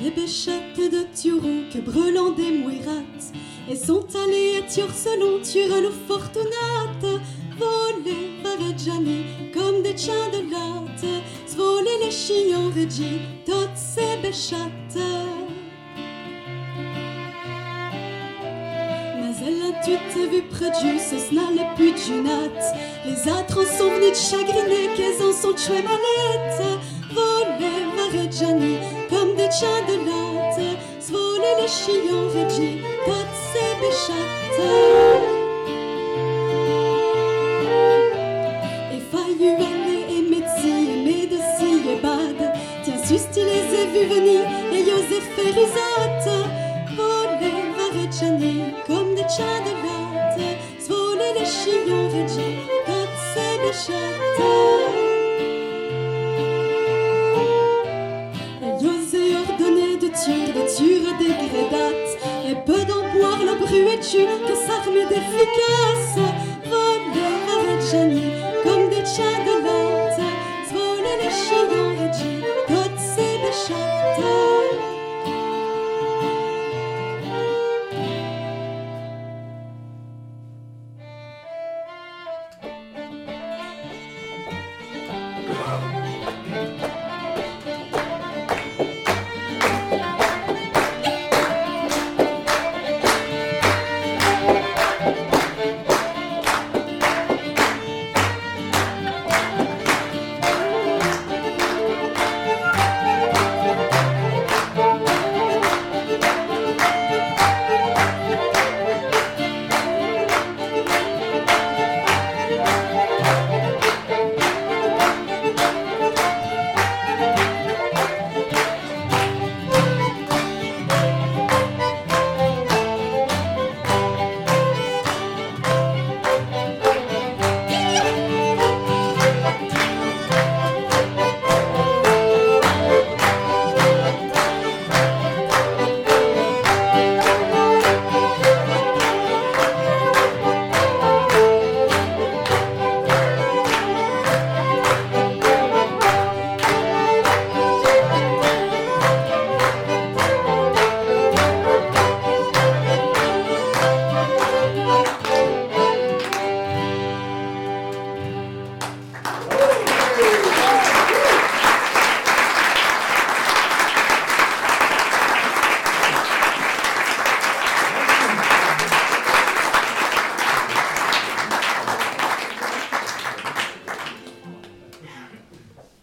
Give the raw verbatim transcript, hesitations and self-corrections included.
les béchettes de Turon que brûlant des mouirates et sont allés à Tiorcelon tuer le fortunate, voler vareggiani comme des chiens de latte, svoler les chiens régis, toutes ces béchettes. Mais elle a tout vu près du ce n'allait plus de junate, les âtres en sont venus de chagriner qu'elles en sont tués mallettes, voler vareggiani comme des chiens de latte, svoler les chiens régis, toutes ces béchettes. Et faillu aller et médecine, et médecine et bad, tiens, juste tu les ai vus venir, et Joseph fait risate, voler vareggiani comme des chiens de latte, svoler les chiens régis, toutes ces béchettes. De tuer des grédates et peu d'en boire le bruit et tu que s'armer d'efficace,